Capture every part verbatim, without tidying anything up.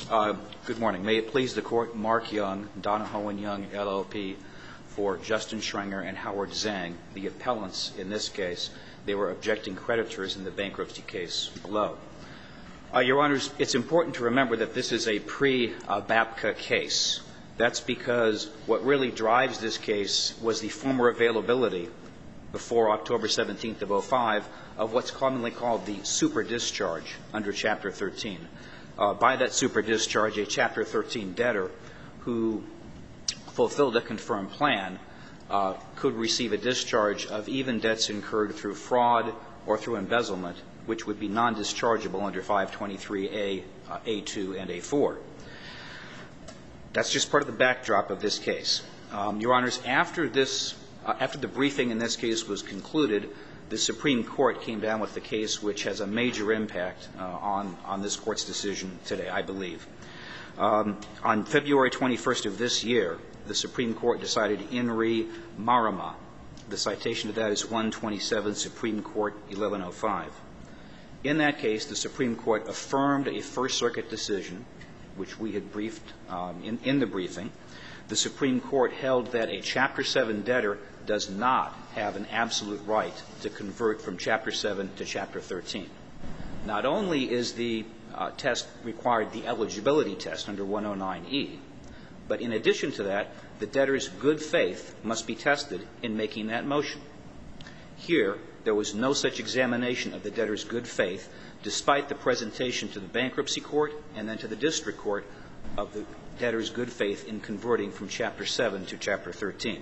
Uh, good morning. May it please the Court, Mark Young, Donahoe and Young, L L P, for Justin Schrenger and Howard Zhang, the appellants in this case. They were objecting creditors in the bankruptcy case below. Uh, Your Honors, it's important to remember that this is a pre-B A P C A case. That's because what really drives this case was the former availability before October seventeenth of oh five of what's commonly called the super discharge under Chapter thirteen. Uh, by that super discharge, a Chapter thirteen debtor who fulfilled a confirmed plan uh, could receive a discharge of even debts incurred through fraud or through embezzlement, which would be non-dischargeable under five twenty-three A, uh, A two, and A four. That's just part of the backdrop of this case. Um, Your Honors, after this, uh, after the briefing in this case was concluded, the Supreme Court came down with the case which has a major impact uh, on, on this Court's decision today, I believe. Um, on February twenty-first of this year, the Supreme Court decided in re Marama. The citation of that is one twenty-seven Supreme Court eleven oh five. In that case, the Supreme Court affirmed a First Circuit decision, which we had briefed um, in, in the briefing. The Supreme Court held that a Chapter seven debtor does not have an absolute right to convert from Chapter seven to Chapter thirteen. Not only is the uh, test required the eligibility test under one oh nine E, but in addition to that, the debtor's good faith must be tested in making that motion. Here, there was no such examination of the debtor's good faith, despite the presentation to the bankruptcy court and then to the district court of the debtor's good faith in converting from Chapter seven to Chapter thirteen.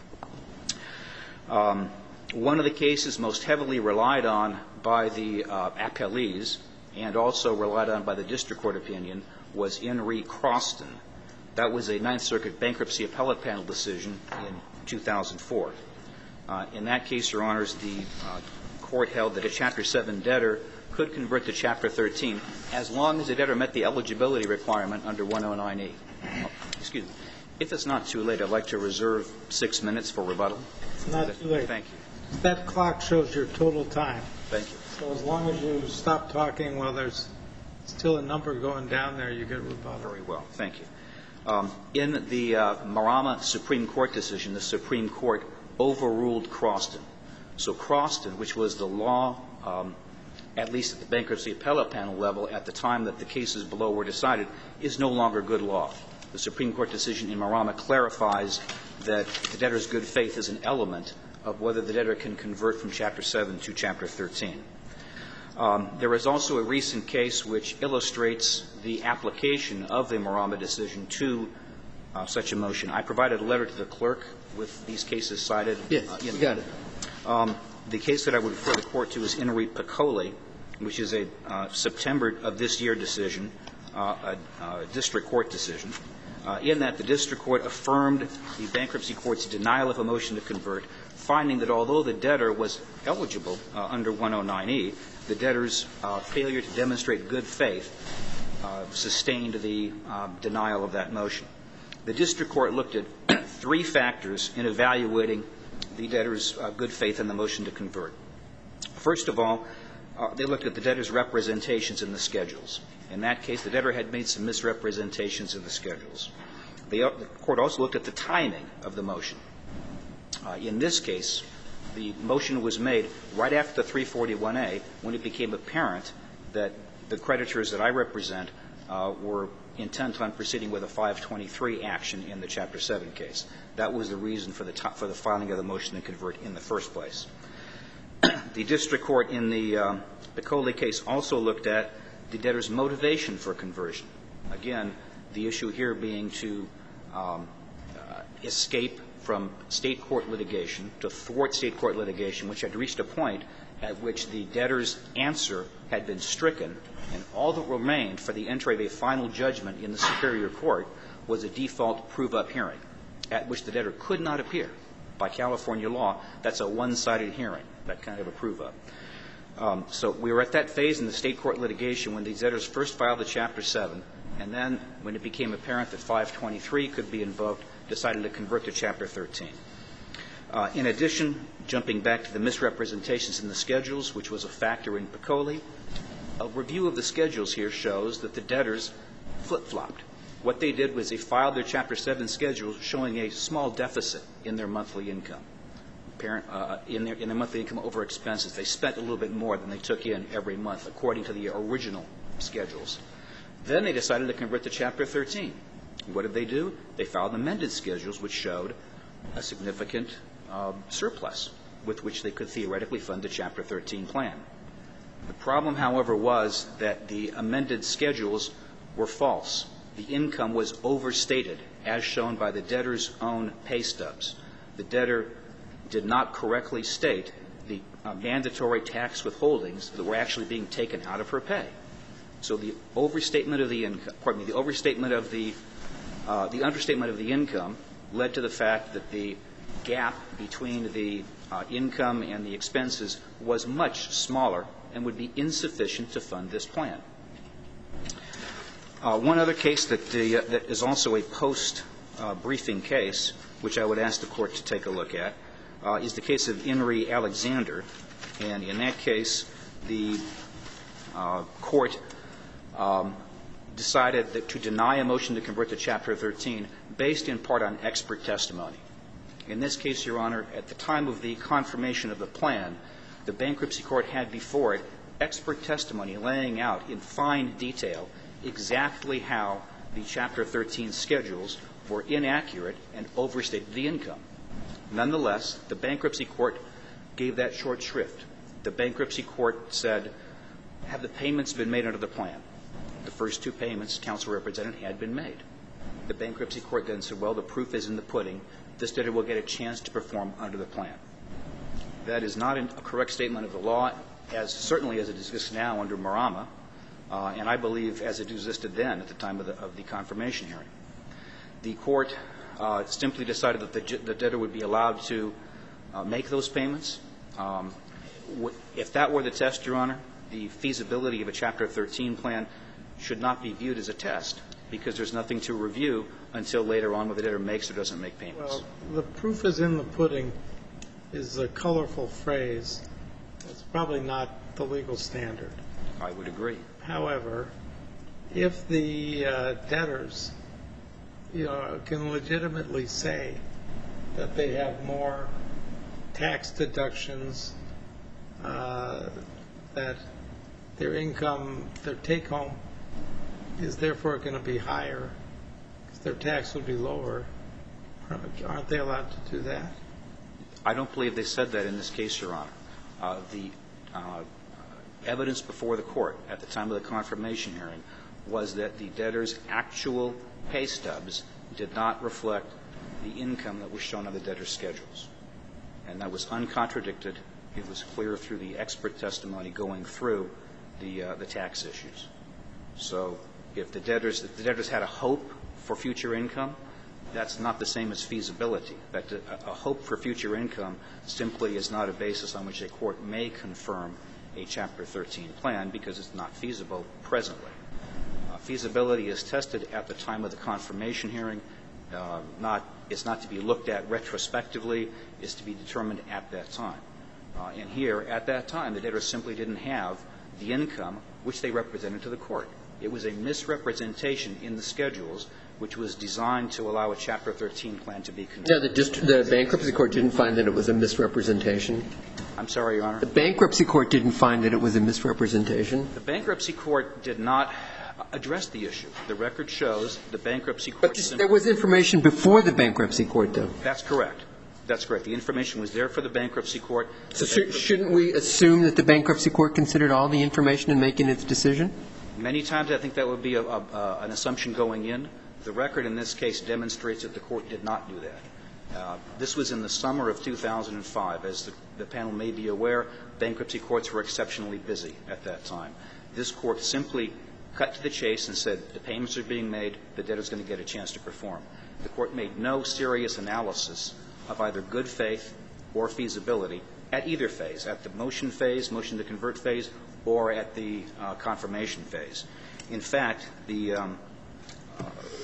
Um, one of the cases most heavily relied on by the uh, appellees and also relied on by the district court opinion was in re Croston. That was a Ninth Circuit bankruptcy appellate panel decision in two thousand four. Uh, in that case, Your Honors, the uh, court held that a Chapter seven debtor could convert to Chapter thirteen as long as the debtor met the eligibility requirement under one oh nine E. Oh, excuse me. If it's not too late, I'd like to reserve six minutes for rebuttal. It's not too late. Thank you. That clock shows your total time. Thank you. So as long as you stop talking while there's still a number going down there, you get rebuttal. Very well. Thank you. Um, in the uh, Marama Supreme Court decision, the Supreme Court overruled Croston. So Croston, which was the law, um, at least at the bankruptcy appellate panel level at the time that the cases below were decided, is no longer good law. The Supreme Court decision in Marama clarifies that the debtor's good faith is an element of whether the debtor can convert from Chapter seven to Chapter thirteen. Um, there is also a recent case which illustrates the application of the Marama decision to uh, such a motion. I provided a letter to the clerk with these cases cited. Yes, uh, in we got it. Um, the case that I would refer the Court to is in re Piccoli, which is a uh, September of this year decision, uh, a, a district court decision. Uh, in that, the district court affirmed the bankruptcy court's denial of a motion to convert, finding that although the debtor was eligible uh, under one oh nine E, the debtor's uh, failure to demonstrate good faith uh, sustained the uh, denial of that motion. The district court looked at three factors in evaluating the debtor's uh, good faith in the motion to convert. First of all, uh, they looked at the debtor's representations in the schedules. In that case, the debtor had made some misrepresentations in the schedules. The, uh, the court also looked at the timing of the motion. Uh, in this case, the motion was made right after the three forty-one A, when it became apparent that the creditors that I represent uh, were intent on proceeding with a five twenty-three action in the Chapter seven case. That was the reason for the, t- for the filing of the motion to convert in the first place. The district court in the um, Piccoli case also looked at the debtor's motivation for conversion. Again, the issue here being to um, uh, escape from state court litigation, to thwart state court litigation, which had reached a point at which the debtor's answer had been stricken, and all that remained for the entry of a final judgment in the superior court was a default prove-up hearing, at which the debtor could not appear. By California law, that's a one-sided hearing, that kind of a prove-up. Um, so we were at that phase in the state court litigation when these debtors first filed the Chapter seven, and then when it became apparent that five twenty-three could be invoked, decided to convert to Chapter thirteen. Uh, in addition, jumping back to the misrepresentations in the schedules, which was a factor in Piccoli, a review of the schedules here shows that the debtors flip-flopped. What they did was they filed their Chapter seven schedules showing a small deficit in their monthly income, parent, uh, in, their, in their monthly income over expenses. They spent a little bit more than they took in every month, according to the original schedules. Then they decided to convert to Chapter thirteen. What did they do? They filed amended schedules which showed a significant uh, surplus with which they could theoretically fund the Chapter thirteen plan. The problem, however, was that the amended schedules were false. The income was overstated, as shown by the debtor's own pay stubs. The debtor did not correctly state the uh, mandatory tax withholdings that were actually being taken out of her pay. So the overstatement of the income, pardon me, the overstatement of the, uh, the understatement of the income led to the fact that the gap between the uh, income and the expenses was much smaller and would be insufficient to fund this plan. Uh, one other case that, the, uh, that is also a post-briefing uh, case, which I would ask the Court to take a look at, uh, is the case of In re Alexander. And in that case, the uh, Court um, decided that to deny a motion to convert to Chapter thirteen based in part on expert testimony. In this case, Your Honor, at the time of the confirmation of the plan, the bankruptcy court had before it expert testimony laying out in fine detail exactly how the Chapter thirteen schedules were inaccurate and overstated the income. Nonetheless, the bankruptcy court gave that short shrift. The bankruptcy court said, have the payments been made under the plan? The first two payments, counsel represented, had been made. The bankruptcy court then said, well, the proof is in the pudding. This debtor will get a chance to perform under the plan. That is not a correct statement of the law, as certainly as it exists now under Marama, uh, and I believe as it existed then at the time of the, of the confirmation hearing. The court uh, simply decided that the, the debtor would be allowed to uh, make those payments. Um, if that were the test, Your Honor, the feasibility of a Chapter thirteen plan should not be viewed as a test, because there's nothing to review until later on whether the debtor makes or doesn't make payments. Well, the proof is in the pudding is a colorful phrase. It's probably not the legal standard. I would agree. However, if the uh, debtors, you know, can legitimately say that they have more tax deductions, uh, that their income, their take-home is therefore going to be higher because their tax would be lower, aren't they allowed to do that? I don't believe they said that in this case, Your Honor. Uh, the uh, evidence before the court at the time of the confirmation hearing was that the debtor's actual pay stubs did not reflect the income that was shown on the debtor's schedules. And that was uncontradicted. It was clear through the expert testimony going through the, uh, the tax issues. So if the debtors, if the debtors had a hope for future income, that's not the same as feasibility. That a, a hope for future income simply is not a basis on which a court may confirm a Chapter thirteen plan because it's not feasible presently. Uh, feasibility is tested at the time of the confirmation hearing. Uh, not, it's not to be looked at retrospectively. It's to be determined at that time. Uh, and here, at that time, the debtors simply didn't have the income which they represented to the court. It was a misrepresentation in the schedules which was designed to allow a Chapter thirteen plan to be conducted. No, the, dist- the bankruptcy court didn't find that it was a misrepresentation. I'm sorry, Your Honor. The bankruptcy court didn't find that it was a misrepresentation. The bankruptcy court did not address the issue. The record shows the bankruptcy court. But there was information before the bankruptcy court, though. That's correct. That's correct. The information was there for the bankruptcy court. So sh- shouldn't we assume that the bankruptcy court considered all the information in making its decision? Many times I think that would be a, a, a, an assumption going in. The record in this case demonstrates that the court did not do that. Uh, this was in the summer of two thousand five. As the, the panel may be aware, bankruptcy courts were exceptionally busy at that time. This court simply cut to the chase and said the payments are being made, the debtor's going to get a chance to perform. The court made no serious analysis of either good faith or feasibility at either phase, at the motion phase, motion to convert phase, or at the uh, confirmation phase. In fact, the, um, uh,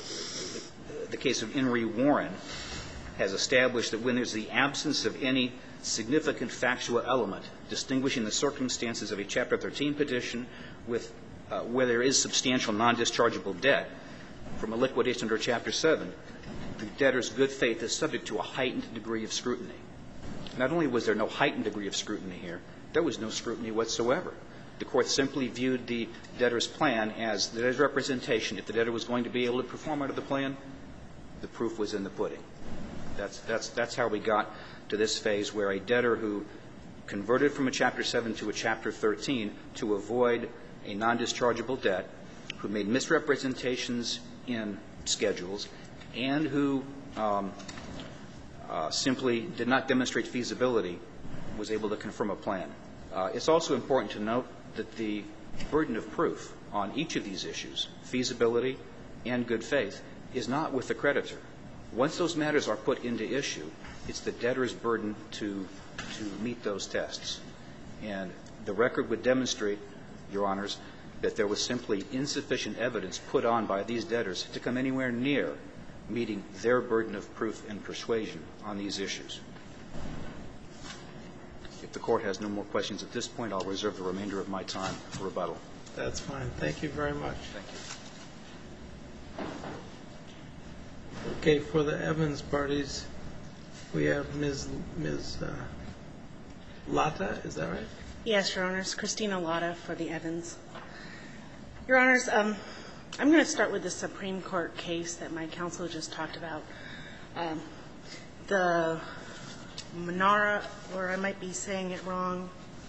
the case of In re Warren has established that when there's the absence of any significant factual element distinguishing the circumstances of a Chapter thirteen petition with uh, where there is substantial non-dischargeable debt, from a liquidation under Chapter seven, the debtor's good faith is subject to a heightened degree of scrutiny. Not only was there no heightened degree of scrutiny here, there was no scrutiny whatsoever. The Court simply viewed the debtor's plan as the debtor's representation. If the debtor was going to be able to perform under the plan, the proof was in the pudding. That's, that's, that's how we got to this phase where a debtor who converted from a Chapter seven to a Chapter thirteen to avoid a non-dischargeable debt, who made misrepresentations in schedules, and who um, uh, simply did not demonstrate feasibility, was able to confirm a plan. Uh, it's also important to note that the burden of proof on each of these issues, feasibility and good faith, is not with the creditor. Once those matters are put into issue, it's the debtor's burden to, to meet those tests. And the record would demonstrate, Your Honors, that there was simply insufficient evidence put on by these debtors to come anywhere near meeting their burden of proof and persuasion on these issues. If the Court has no more questions at this point, I'll reserve the remainder of my time for rebuttal. That's fine. Thank you very much. Thank you. Okay, for the Evans parties, we have Miz Miz Uh, Lata, is that right? Yes, Your Honors. Christina Lata for the Evans. Your Honors, um, I'm going to start with the Supreme Court case that my counsel just talked about. Um, the Manara, or I might be saying it wrong,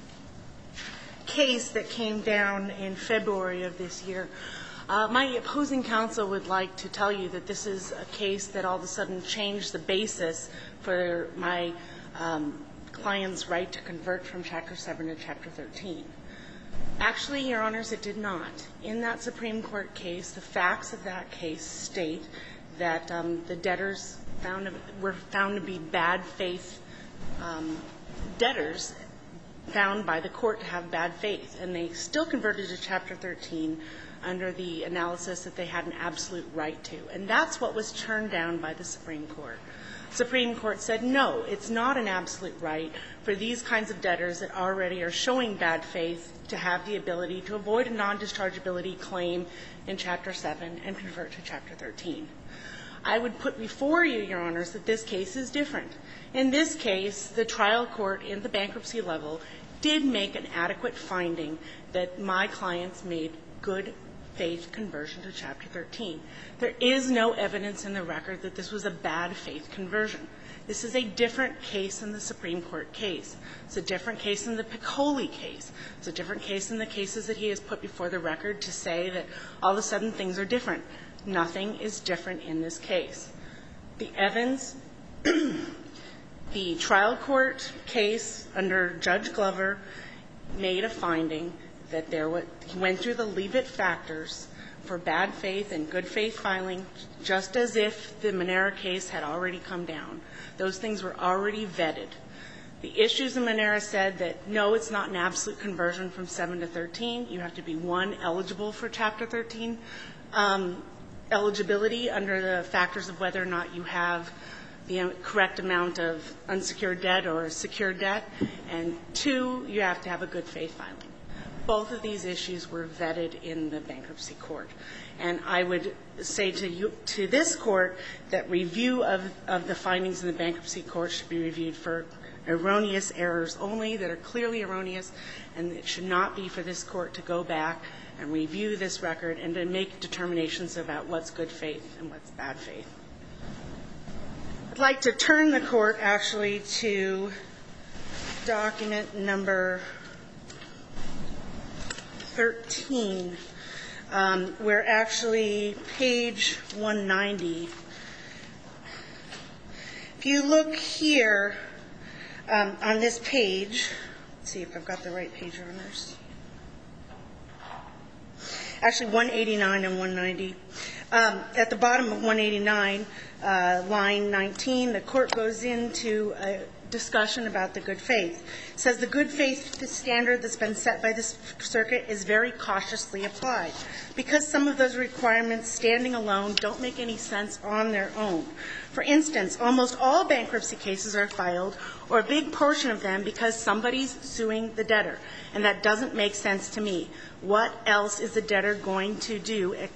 case that came down in February of this year. Uh, my opposing counsel would like to tell you that this is a case that all of a sudden changed the basis for my um, client's right to convert from Chapter seven to Chapter thirteen. Actually, Your Honors, it did not. In that Supreme Court case, the facts of that case state that um, the debtors found, were found to be bad faith um, debtors found by the court to have bad faith, and they still converted to Chapter thirteen under the analysis that they had an absolute right to. And that's what was turned down by the Supreme Court. Supreme Court said, no, it's not an absolute right for these kinds of debtors that already are showing bad faith to have the ability to avoid a non-dischargeability claim in Chapter seven and convert to Chapter thirteen. I would put before you, Your Honors, that this case is different. In this case, the trial court in the bankruptcy level did make an adequate finding that my clients made good faith conversion to Chapter thirteen. There is no evidence in the record that this was a bad faith conversion. This is a different case than the Supreme Court case. It's a different case than the Piccoli case. It's a different case than the cases that he has put before the record to say that all of a sudden things are different. Nothing is different in this case. The Evans, the trial court case under Judge Glover made a finding that there was, he went through the leave-it factors for bad faith and good faith filing, just as if the Monera case had already come down. Those things were already vetted. The issues in Monera said that, no, it's not an absolute conversion from seven to thirteen. You have to be, one, eligible for Chapter thirteen um, eligibility under the factors of whether or not you have the correct amount of unsecured debt or secured debt, and two, you have to have a good faith filing. Both of these issues were vetted in the bankruptcy court. And I would say to you, to this court, that review of, of the findings in the bankruptcy court should be reviewed for erroneous errors only that are clearly erroneous, and it should not be for this court to go back and review this record and to make determinations about what's good faith and what's bad faith. I'd like to turn the court actually to document number thirteen, um, where actually page one ninety, if you look here um, on this page, let's see if I've got the right page runners. Actually, one eighty-nine and one ninety. Um, at the bottom of one eighty-nine, uh, line nineteen, the court goes into a discussion about the good faith. It says the good faith standard that's been set by this circuit is very cautiously applied because some of those requirements standing alone don't make any sense on their own. For instance, almost all bankruptcy cases are filed, or a big portion of them, because somebody's suing the debtor, and that doesn't make sense to me. What else is the debtor going to do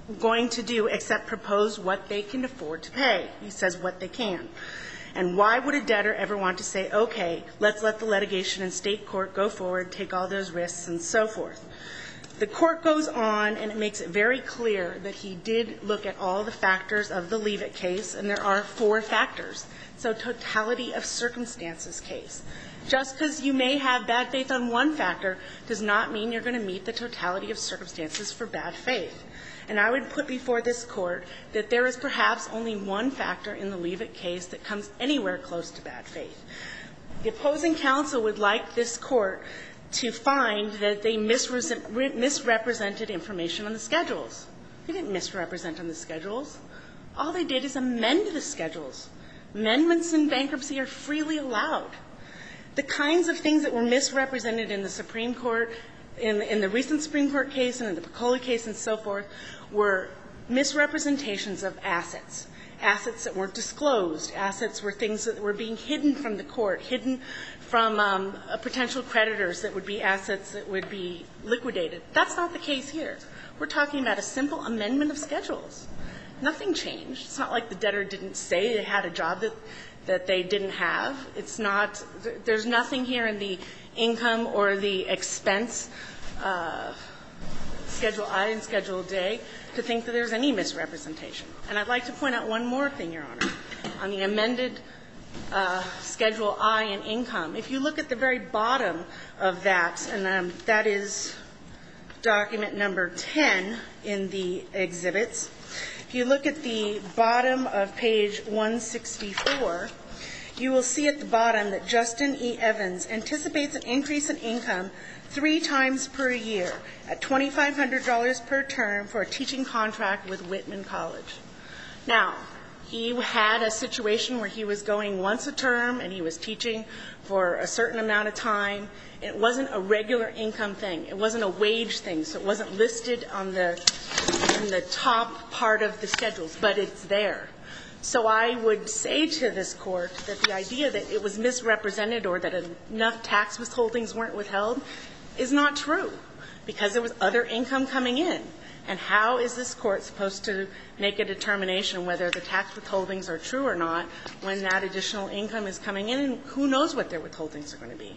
going to do except propose what they can afford to pay. He says what they can. And why would a debtor ever want to say, okay, let's let the litigation in state court go forward, take all those risks, and so forth? The court goes on, and it makes it very clear that he did look at all the factors of the Leavitt case, and there are four factors. So totality of circumstances case. Just because you may have bad faith on one factor does not mean you're going to meet the totality of circumstances for bad faith. And I would put before this Court that there is perhaps only one factor in the Leavitt case that comes anywhere close to bad faith. The opposing counsel would like this Court to find that they misrepresented information on the schedules. They didn't misrepresent on the schedules. All they did is amend the schedules. Amendments in bankruptcy are freely allowed. The kinds of things that were misrepresented in the Supreme Court, in, in the recent Supreme Court case and in the Piccoli case and so forth, were misrepresentations of assets. Assets that weren't disclosed. Assets were things that were being hidden from the court, hidden from um, uh, potential creditors that would be assets that would be liquidated. That's not the case here. We're talking about a simple amendment of schedules. Nothing changed. It's not like the debtor didn't say they had a job that, that they didn't have. It's not – there's nothing here in the income or the expense uh, Schedule I and Schedule J to think that there's any misrepresentation. And I'd like to point out one more thing, Your Honor. On the amended uh, Schedule I and income, if you look at the very bottom of that, and um, that is document number ten in the exhibits, if you look at the bottom of page one sixty-four, you will see at the bottom that Justin E. Evans anticipates an increase in income three times per year at two thousand five hundred dollars per term for a teaching contract with Whitman College. Now, he had a situation where he was going once a term and he was teaching for a certain amount of time. It wasn't a regular income thing. It wasn't a wage thing, so it wasn't listed on the in the top part of the schedules, but it's there. So I would say to this Court that the idea that it was misrepresented or that enough tax withholdings weren't withheld is not true, because there was other income coming in. And how is this Court supposed to make a determination whether the tax withholdings are true or not when that additional income is coming in, and who knows what their withholdings are going to be?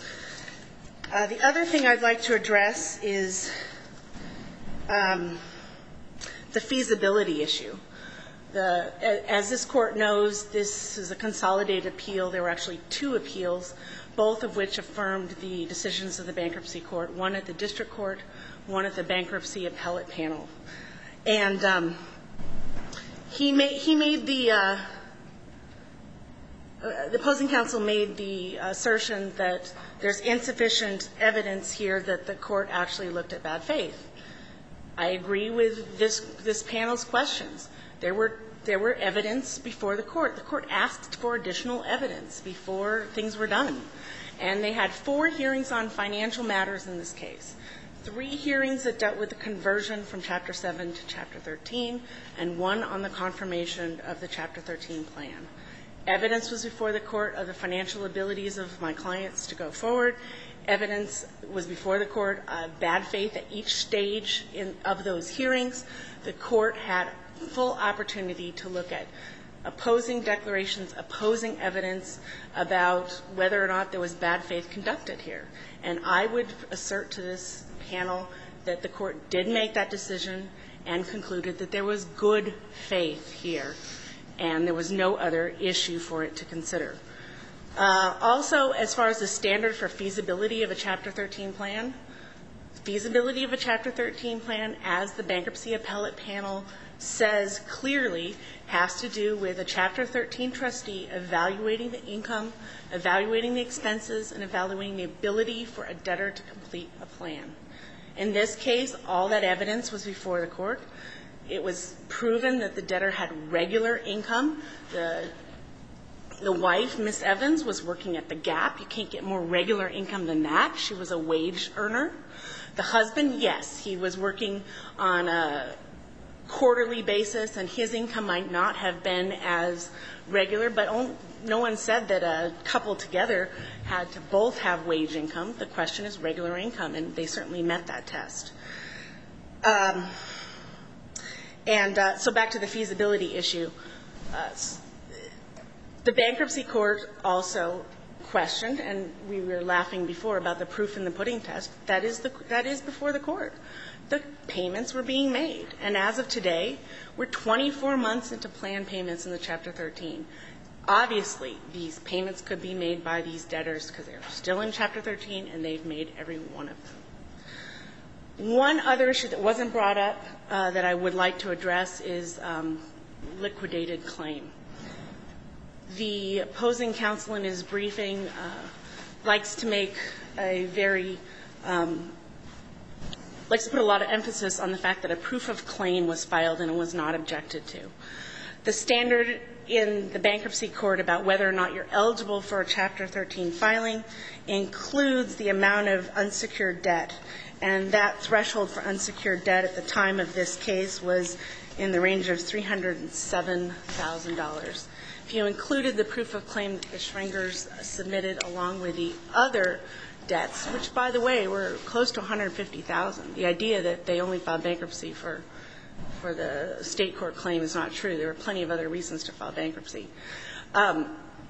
Uh, the other thing I'd like to address is um, the feasibility issue. The, as this Court knows, this is a consolidated appeal. There were actually two appeals, both of which affirmed the decisions of the Bankruptcy Court, one at the District Court, one at the Bankruptcy Appellate Panel. And um, he, made, he made the, uh, uh, the opposing counsel made the assertion that there's insufficient evidence here that the Court actually looked at bad faith. I agree with this, this panel's questions. There were, there were evidence before the Court. The Court asked for additional evidence before things were done. And they had four hearings on financial matters in this case. Three hearings that dealt with the conversion from Chapter seven to Chapter thirteen, and one on the confirmation of the Chapter thirteen plan. Evidence was before the Court of the financial abilities of my clients to go forward. Evidence was before the Court of bad faith at each stage in, of those hearings. The Court had full opportunity to look at opposing declarations, opposing evidence about whether or not there was bad faith conducted here. And I would assert to this panel that the Court did make that decision and concluded that there was good faith here, and there was no other issue for it to consider. Uh, also, as far as the standard for feasibility of a Chapter thirteen plan, feasibility of a Chapter thirteen plan, as the Bankruptcy Appellate Panel says clearly, has to do with a Chapter thirteen trustee evaluating the income, evaluating the expenses, and evaluating the ability for a debtor to complete a plan. In this case, all that evidence was before the Court. It was proven that the debtor had regular income. The The wife, Miss Evans, was working at the Gap. You can't get more regular income than that. She was a wage earner. The husband, yes, he was working on a quarterly basis, and his income might not have been as regular, but no one said that a couple together had to both have wage income. The question is regular income, and they certainly met that test. Um, And uh, so back to the feasibility issue. Uh, the bankruptcy court also questioned, and we were laughing before about the proof in the pudding test, that is, the, that is before the court. The payments were being made. And as of today, we're twenty-four months into planned payments in the Chapter thirteen. Obviously, these payments could be made by these debtors because they're still in Chapter thirteen, and they've made every one of them. One other issue that wasn't brought up uh, that I would like to address is um, liquidated claim. The opposing counsel in his briefing uh, likes to make a very um, likes to put a lot of emphasis on the fact that a proof of claim was filed and it was not objected to. The standard in the bankruptcy court about whether or not you're eligible for a Chapter thirteen filing includes the amount of unsecured debt. And that threshold for unsecured debt at the time of this case was in the range of three hundred seven thousand dollars. If you included the proof of claim that the Schrengers submitted along with the other debts, which, by the way, were close to one hundred fifty thousand dollars, the idea that they only filed bankruptcy for for the state court claim is not true. There were plenty of other reasons to file bankruptcy. Um,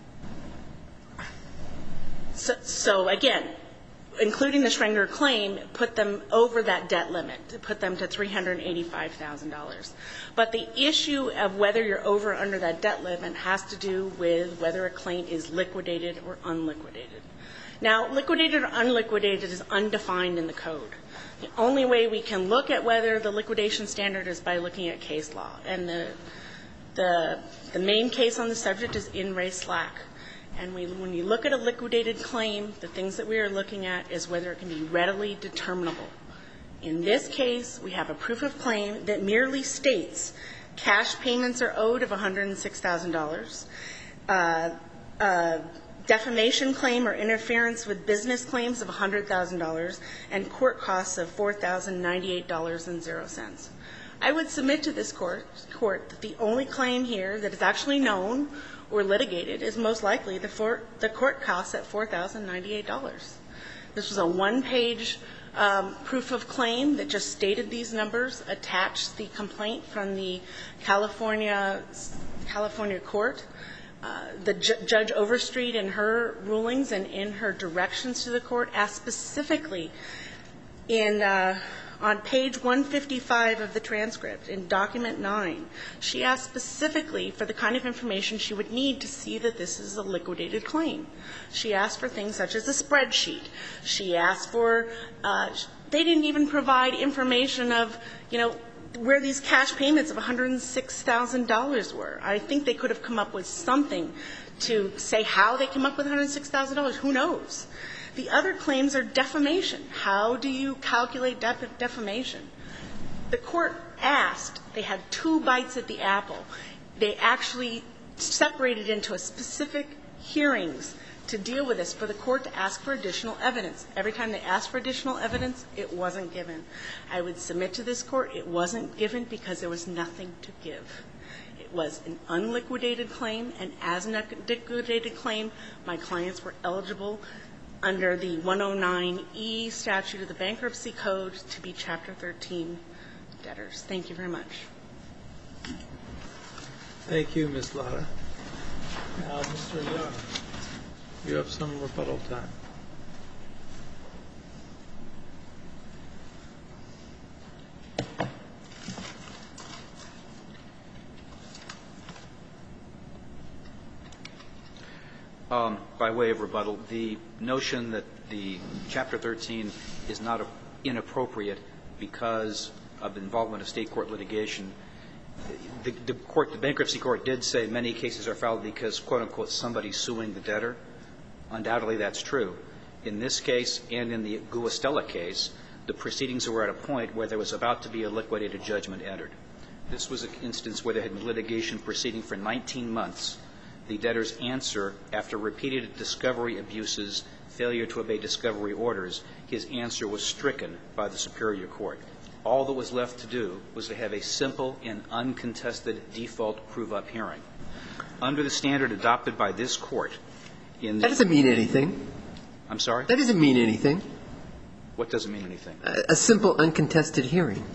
so, so, again, including the Schrenger claim, put them over that debt limit, put them to three hundred eighty-five thousand dollars. But the issue of whether you're over or under that debt limit has to do with whether a claim is liquidated or unliquidated. Now, liquidated or unliquidated is undefined in the code. The only way we can look at whether the liquidation standard is by looking at case law. And the, the, the main case on the subject is in re Slack. And we, when you look at a liquidated claim, the things that we are looking at is whether it can be readily determinable. In this case, we have a proof of claim that merely states cash payments are owed of one hundred six thousand dollars, uh, uh, defamation claim or interference with business claims of one hundred thousand dollars, and court costs of four thousand ninety-eight dollars and zero cents. I would submit to this court, court that the only claim here that is actually known or litigated is most likely the, for, the court costs at four thousand ninety-eight dollars. This was a one-page um, proof of claim that just stated these numbers, attached the complaint from the California, California court. Uh, the J- Judge Overstreet in her rulings and in her directions to the court asked specifically in uh, on page one fifty-five of the transcript, in document nine, she asked specifically for the kind of information she would need to see that this is a liquidated claim. She asked for things such as a spreadsheet. She asked for, uh, they didn't even provide information of, you know, where these cash payments of one hundred six thousand dollars were. I think they could have come up with something to say how they came up with one hundred six thousand dollars. Who knows? The other claims are defamation. How do you calculate def- defamation? The court asked, they had two bites at the apple. They actually separated into a specific hearings to deal with this for the court to ask for additional evidence. Every time they asked for additional evidence, it wasn't given. I would submit to this court it wasn't given because there was nothing to give. It was an unliquidated claim, and as an unliquidated claim, my clients were eligible under the one oh nine E statute of the Bankruptcy Code to be Chapter thirteen debtors. Thank you very much. Thank you, Miz Lotta. Now, Mister Young, you have some rebuttal time. Um, by way of rebuttal, the notion that the Chapter thirteen is not a, inappropriate because of involvement of state court litigation, the, the court, the bankruptcy court did say many cases are filed because, quote unquote, somebody's suing the debtor. Undoubtedly, that's true. In this case and in the Guastella case, the proceedings were at a point where there was about to be a liquidated judgment entered. This was an instance where there had been litigation proceeding for nineteen months. The debtor's answer, after repeated discovery abuses, failure to obey discovery orders, his answer was stricken by the Superior Court. All that was left to do was to have a simple and uncontested default prove-up hearing. Under the standard adopted by this Court in the... That doesn't mean anything. I'm sorry? That doesn't mean anything. What doesn't mean anything? A, a simple uncontested hearing.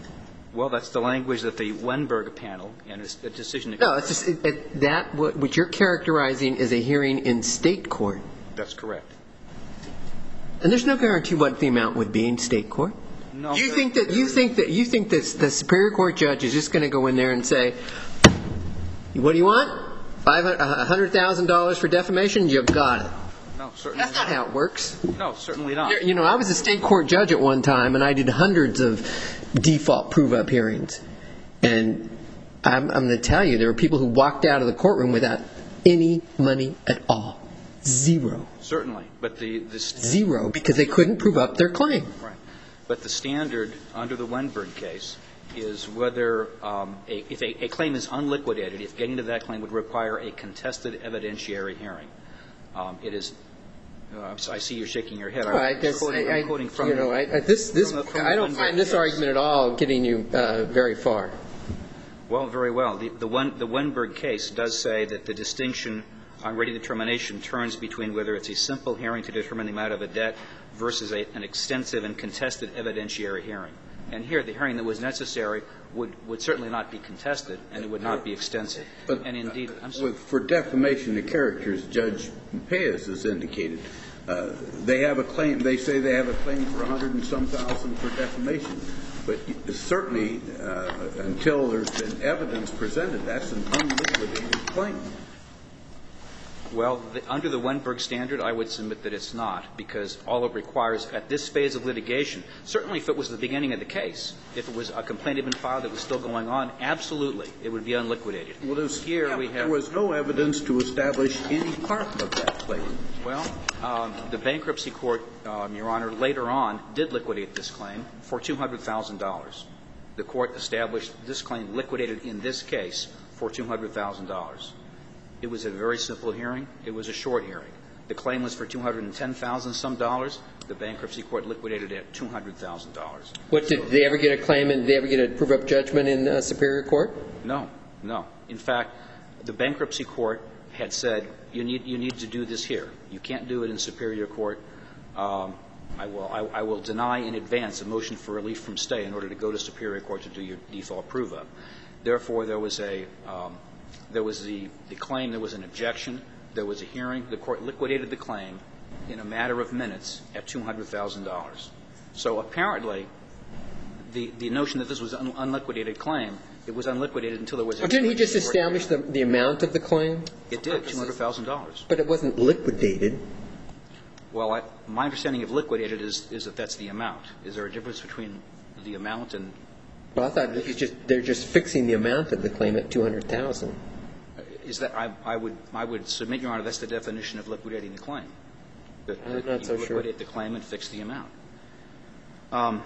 Well, that's the language that the Wenberg panel and a decision. No, it's just it, it, that what, what you're characterizing is a hearing in state court. That's correct. And there's no guarantee what the amount would be in state court. No. You think that you think that you think that the Superior Court judge is just going to go in there and say, "What do you want? Five hundred thousand dollars for defamation? You've got it." No, certainly That's not how it works. No, certainly not. You know, I was a state court judge at one time, and I did hundreds of default prove-up hearings. And I'm, I'm going to tell you, there were people who walked out of the courtroom without any money at all. Zero. Certainly. But the, the Zero, because they couldn't prove up their claim. Right. But the standard under the Wenberg case is whether um, a, if a, a claim is unliquidated, if getting to that claim would require a contested evidentiary hearing. Um, it is Uh, I see you're shaking your head. All right, I'm quoting, I, I'm quoting from you know, I, I, this, this, from the, from I don't find this case. argument at all getting you uh, very far. Well, very well. The, the, Wen, the Wenberg case does say that the distinction on rating determination turns between whether it's a simple hearing to determine the amount of a debt versus a, an extensive and contested evidentiary hearing. And here, the hearing that was necessary would, would certainly not be contested, and it would not be extensive. But and indeed, I'm with, for defamation of characters, Judge Paez has indicated uh, they have a claim. They say they have a claim for a hundred and some thousand for defamation. But certainly, uh, until there's been evidence presented, that's an unliquidated claim. Well, the, under the Wenberg standard, I would submit that it's not, because all it requires at this phase of litigation, certainly if it was the beginning of the case, if it was a complaint had been filed that was still going on, absolutely, it would be unliquidated. Well, there's, here yeah, we have. There was no evidence to establish any part of that claim. Well, um, the bankruptcy court, um, Your Honor, later on did liquidate this claim for two hundred thousand dollars. The court established this claim liquidated in this case for two hundred thousand dollars. It was a very simple hearing. It was a short hearing. The claim was for two hundred ten thousand some dollars. The bankruptcy court liquidated it at two hundred thousand dollars. What, did they ever get a claim, and did they ever get a prove-up judgment in uh, Superior Court? No, no. In fact, the bankruptcy court had said, you need, you need to do this here. You can't do it in Superior Court. Um, I will, I, I will deny in advance a motion for relief from stay in order to go to Superior Court to do your default prove-up. Therefore, there was a um, There was the, the claim, there was an objection, there was a hearing. The court liquidated the claim in a matter of minutes at two hundred thousand dollars. So apparently, the, the notion that this was an unliquidated claim, it was unliquidated until there was a... Well, didn't he just establish the, the amount of the claim? It did, two hundred thousand dollars. But it wasn't liquidated. Well, I, my understanding of liquidated is, is that that's the amount. Is there a difference between the amount and... Well, I thought he's just, they're just fixing the amount of the claim at two hundred thousand dollars. Is that, I, I would, I would submit, Your Honor, that's the definition of liquidating the claim. That, I'm that not you so sure. liquidate the claim and fix the amount. Um,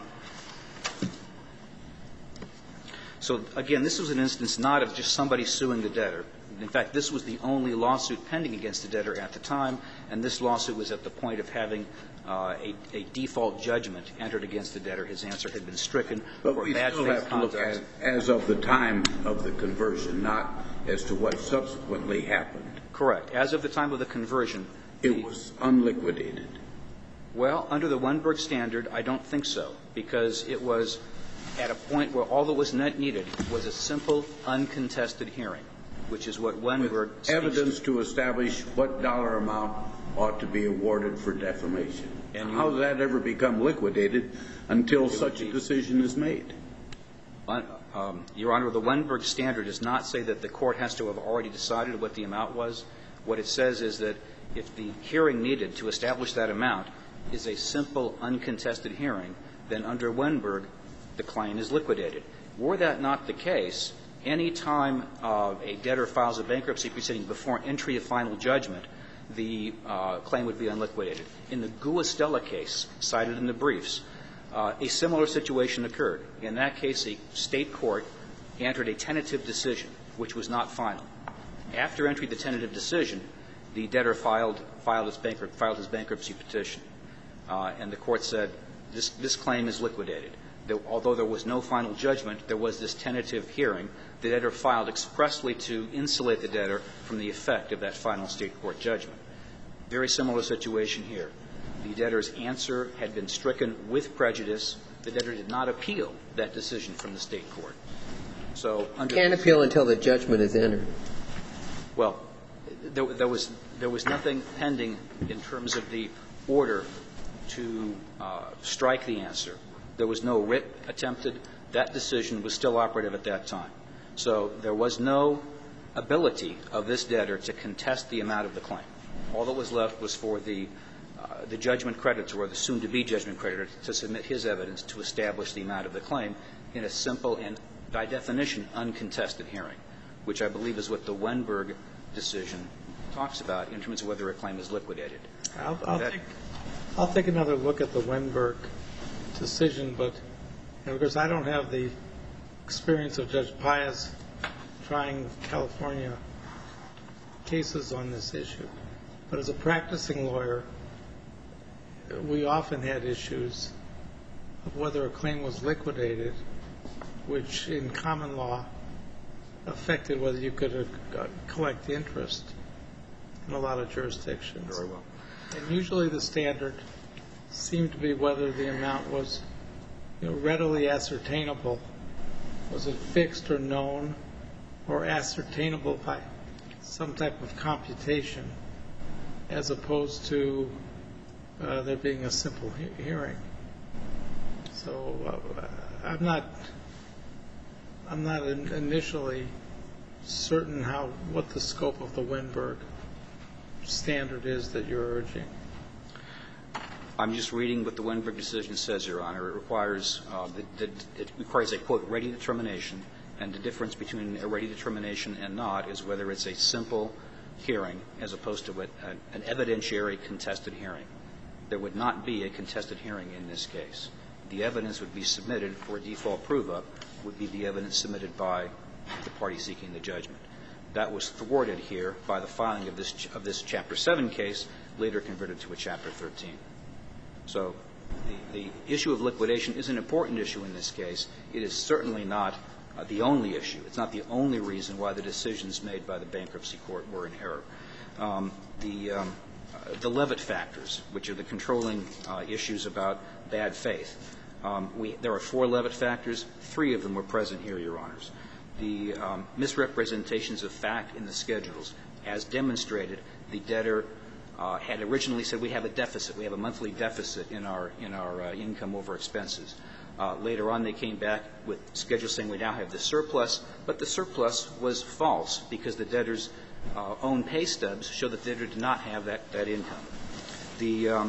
so, again, this was an instance not of just somebody suing the debtor. In fact, this was the only lawsuit pending against the debtor at the time, and this lawsuit was at the point of having uh, a, a default judgment entered against the debtor. His answer had been stricken But for we bad still faith have to look conduct. at as of the time of the conversion, not as to what subsequently happened. Correct. As of the time of the conversion, It the, was unliquidated. Well, under the Wenberg standard, I don't think so, because it was at a point where all that was needed was a simple, uncontested hearing, which is what Wenberg With speaks evidence to. to establish what dollar amount ought to be awarded for defamation. And how does that ever become liquidated until such a be, decision is made? Un, um, Your Honor, the Wenberg standard does not say that the court has to have already decided what the amount was. What it says is that if the hearing needed to establish that amount is a simple, uncontested hearing, then under Wenberg, the claim is liquidated. Were that not the case, any time uh, a debtor files a bankruptcy proceeding before entry of final judgment, the uh, claim would be unliquidated. In the Guastella case cited in the briefs, uh, a similar situation occurred. In that case, a state court entered a tentative decision, which was not final. After entry of the tentative decision, the debtor filed, filed, his, bankrupt, filed his bankruptcy petition, uh, and the court said, this, this claim is liquidated. There, although there was no final judgment, there was this tentative hearing. The debtor filed expressly to insulate the debtor from the effect of that final state court judgment. Very similar situation here. The debtor's answer had been stricken with prejudice The debtor did not appeal that decision from the state court. So under Can't appeal until the judgment is entered. Well, there, there was there was nothing pending in terms of the order to uh, strike the answer. There was no writ attempted. That decision was still operative at that time. So there was no ability of this debtor to contest the amount of the claim. All that was left was for the uh, the judgment creditor, or the soon-to-be judgment creditor, to submit his evidence to establish the amount of the claim in a simple and, by definition, uncontested hearing, which I believe is what the Wenberg decision talks about in terms of whether a claim is liquidated. I'll, I'll, That, take, I'll take another look at the Wenberg decision, but you know, because I don't have the experience of Judge Pius trying California cases on this issue. But as a practicing lawyer, we often had issues of whether a claim was liquidated, which in common law affected whether you could uh, collect interest in a lot of jurisdictions. very well. And usually the standard seemed to be whether the amount was, you know, readily ascertainable. Was it fixed or known, or ascertainable by some type of computation, as opposed to uh, there being a simple he- hearing. So uh, I'm not, I'm not in- initially certain how what the scope of the Wenberg standard is that you're urging. I'm just reading what the Wenberg decision says, Your Honor. It requires uh, the, the, it requires a quote ready determination, and the difference between a ready determination and not is whether it's a simple hearing as opposed to a, an evidentiary contested hearing. There would not be a contested hearing in this case. The evidence would be submitted for default prove-up would be the evidence submitted by the party seeking the judgment. That was thwarted here by the filing of this of this Chapter seven case, later converted to a Chapter thirteen. So the, the issue of liquidation is an important issue in this case. It is certainly not uh, the only issue. It's not the only reason why the decisions made by the bankruptcy court were in error. Um, the, um, uh, the Levitt factors, which are the controlling uh, issues about bad faith. Um, we, there are four Levitt factors. Three of them were present here, Your Honors. The um, misrepresentations of fact in the schedules, as demonstrated, the debtor Uh, had originally said we have a deficit, we have a monthly deficit in our in our uh, income over expenses. Uh, later on, they came back with schedules saying we now have the surplus, but the surplus was false because the debtor's uh, own pay stubs show that the debtor did not have that, that income. The um,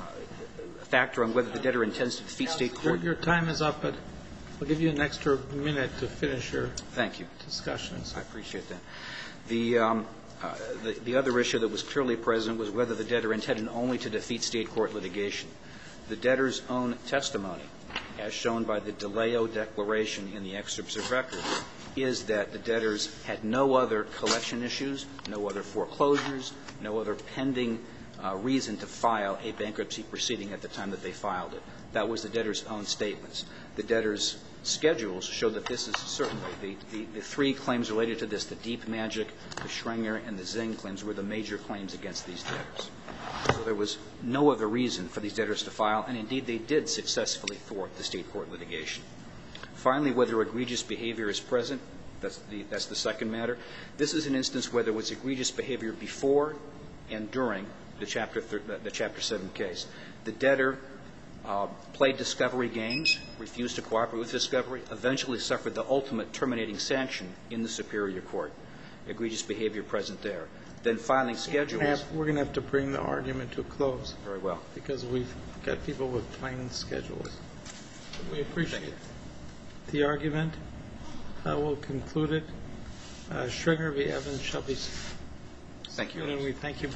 factor on whether the debtor intends to defeat state court. Your, your time is up, but I'll give you an extra minute to finish your Thank you. discussions. I appreciate that. The um, Uh, the, the other issue that was clearly present was whether the debtor intended only to defeat state court litigation. The debtor's own testimony, as shown by the DeLeo declaration in the excerpts of record, is that the debtors had no other collection issues, no other foreclosures, no other pending uh, reason to file a bankruptcy proceeding at the time that they filed it. That was the debtor's own statements. The debtor's schedules show that this is certainly the, the, the three claims related to this, the Deep Magic, the Schrenger, and the Zing claims, were the major claims against these debtors. So there was no other reason for these debtors to file, and indeed they did successfully thwart the state court litigation. Finally, whether egregious behavior is present, that's the, that's the second matter. This is an instance where there was egregious behavior before and during the Chapter, the Chapter seven case. The debtor Uh, played discovery games, refused to cooperate with discovery, eventually suffered the ultimate terminating sanction in the Superior Court. Egregious behavior present there. Then filing schedules. We're going to have to bring the argument to a close. Very well. Because we've got people with plain schedules. We appreciate the argument. Uh, we'll conclude it. Uh, Schrenger v. Evans shall be. Thank you. And we thank you.